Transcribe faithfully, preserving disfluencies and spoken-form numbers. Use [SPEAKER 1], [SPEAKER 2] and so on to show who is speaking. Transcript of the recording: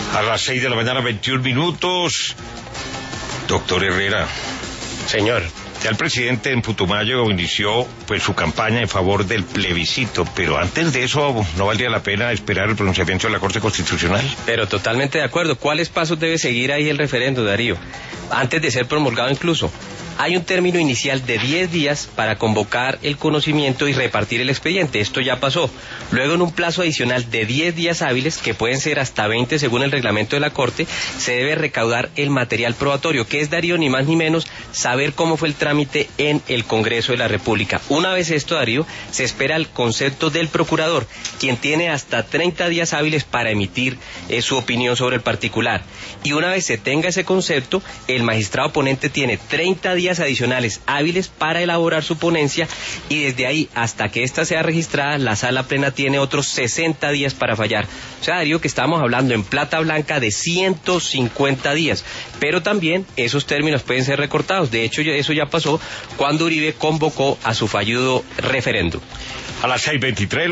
[SPEAKER 1] A las seis de la mañana, veintiún minutos. Doctor Herrera.
[SPEAKER 2] Señor.
[SPEAKER 1] Ya el presidente en Putumayo inició pues su campaña en favor del plebiscito, pero antes de eso no valdría la pena esperar el pronunciamiento de la Corte Constitucional.
[SPEAKER 2] Pero totalmente de acuerdo. ¿Cuáles pasos debe seguir ahí el referendo, Darío? Antes de ser promulgado incluso. Hay un término inicial de diez días para convocar el conocimiento y repartir el expediente. Esto ya pasó. Luego, en un plazo adicional de diez días hábiles, que pueden ser hasta veinte según el reglamento de la Corte, se debe recaudar el material probatorio, que es, Darío, ni más ni menos saber cómo fue el trámite en el Congreso de la República. Una vez esto, Darío, se espera el concepto del procurador, quien tiene hasta treinta días hábiles para emitir eh, su opinión sobre el particular. Y una vez se tenga ese concepto, el magistrado ponente tiene treinta días adicionales hábiles para elaborar su ponencia, y desde ahí hasta que ésta sea registrada, la sala plena tiene otros sesenta días para fallar. O sea, Darío, que estamos hablando en plata blanca de ciento cincuenta días, pero también esos términos pueden ser recortados. De hecho, eso ya pasó cuando Uribe convocó a su fallido referéndum.
[SPEAKER 1] A las seis veintitrés.